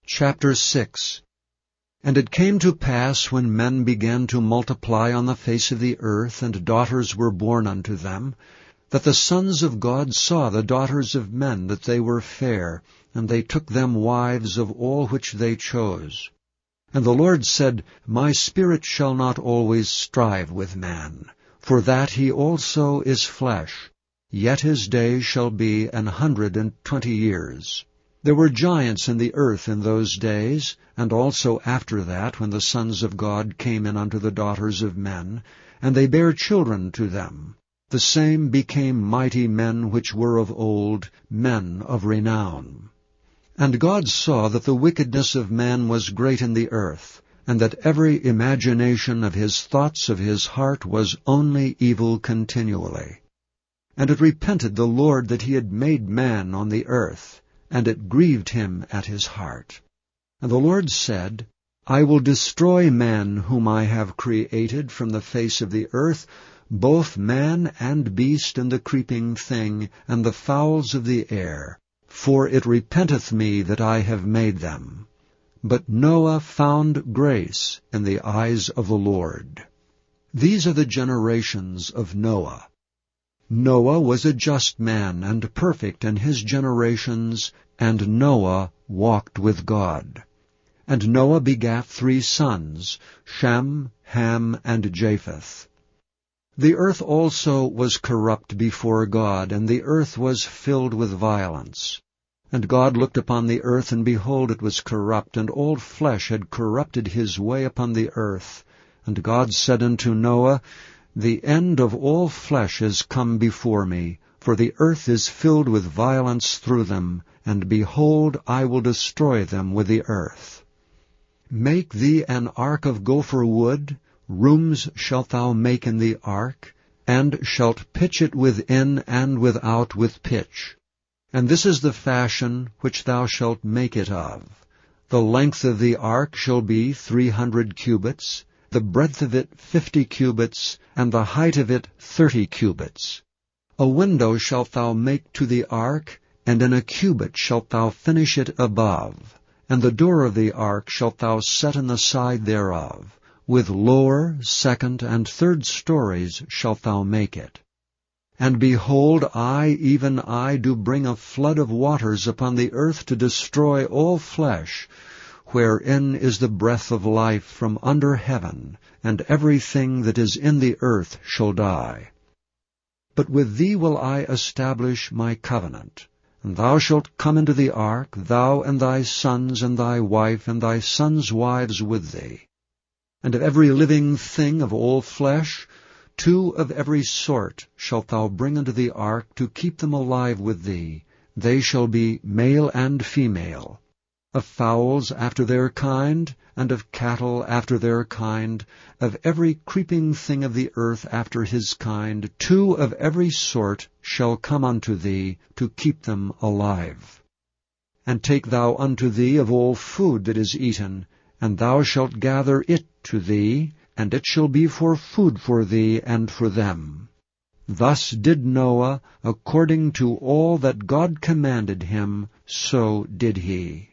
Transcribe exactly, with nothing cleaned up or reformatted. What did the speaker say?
Chapter six. And it came to pass, when men began to multiply on the face of the earth, and daughters were born unto them, that the sons of God saw the daughters of men, that they were fair, and they took them wives of all which they chose. And the Lord said, My spirit shall not always strive with man, for that he also is flesh, yet his days shall be an hundred and twenty years. There were giants in the earth in those days, and also after that, when the sons of God came in unto the daughters of men, and they bare children to them. The same became mighty men which were of old, men of renown. And God saw that the wickedness of man was great in the earth, and that every imagination of his thoughts of his heart was only evil continually. And it repented the Lord that he had made man on the earth, and it grieved him at his heart. And the Lord said, I will destroy man whom I have created from the face of the earth, both man and beast and the creeping thing, and the fowls of the air, for it repenteth me that I have made them. But Noah found grace in the eyes of the Lord. These are the generations of Noah. Noah was a just man and perfect in his generations, and Noah walked with God. And Noah begat three sons, Shem, Ham, and Japheth. The earth also was corrupt before God, and the earth was filled with violence. And God looked upon the earth, and behold, it was corrupt, and all flesh had corrupted his way upon the earth. And God said unto Noah, The end of all flesh is come before me, for the earth is filled with violence through them, and behold, I will destroy them with the earth. Make thee an ark of gopher wood, rooms shalt thou make in the ark, and shalt pitch it within and without with pitch. And this is the fashion which thou shalt make it of. The length of the ark shall be three hundred cubits, the breadth of it fifty cubits, and the height of it thirty cubits. A window shalt thou make to the ark, and in a cubit shalt thou finish it above. And the door of the ark shalt thou set in the side thereof. With lower, second, and third stories shalt thou make it. And behold, I, even I, do bring a flood of waters upon the earth to destroy all flesh, wherein is the breath of life from under heaven, and everything that is in the earth shall die. But with thee will I establish my covenant. And thou shalt come into the ark, thou and thy sons and thy wife and thy sons' wives with thee. And of every living thing of all flesh, two of every sort shalt thou bring into the ark to keep them alive with thee. They shall be male and female. Of fowls after their kind, and of cattle after their kind, of every creeping thing of the earth after his kind, two of every sort shall come unto thee, to keep them alive. And take thou unto thee of all food that is eaten, and thou shalt gather it to thee, and it shall be for food for thee and for them. Thus did Noah, according to all that God commanded him, so did he.